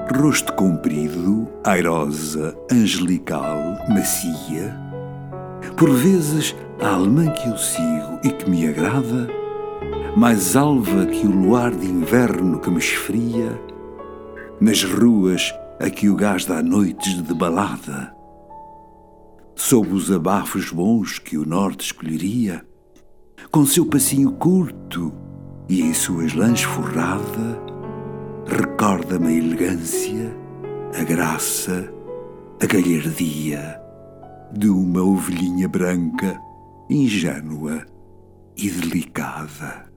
rosto comprido, airosa, angelical, macia. Por vezes, a alemã que eu sigo e que me agrada, mais alva que o luar de inverno que me esfria, nas ruas a que o gás dá noites de balada. Sob os abafos bons que o norte escolheria, com seu passinho curto e em suas lãs forrada, recorda-me a elegância, a graça, a galhardia de uma ovelhinha branca, ingênua e delicada.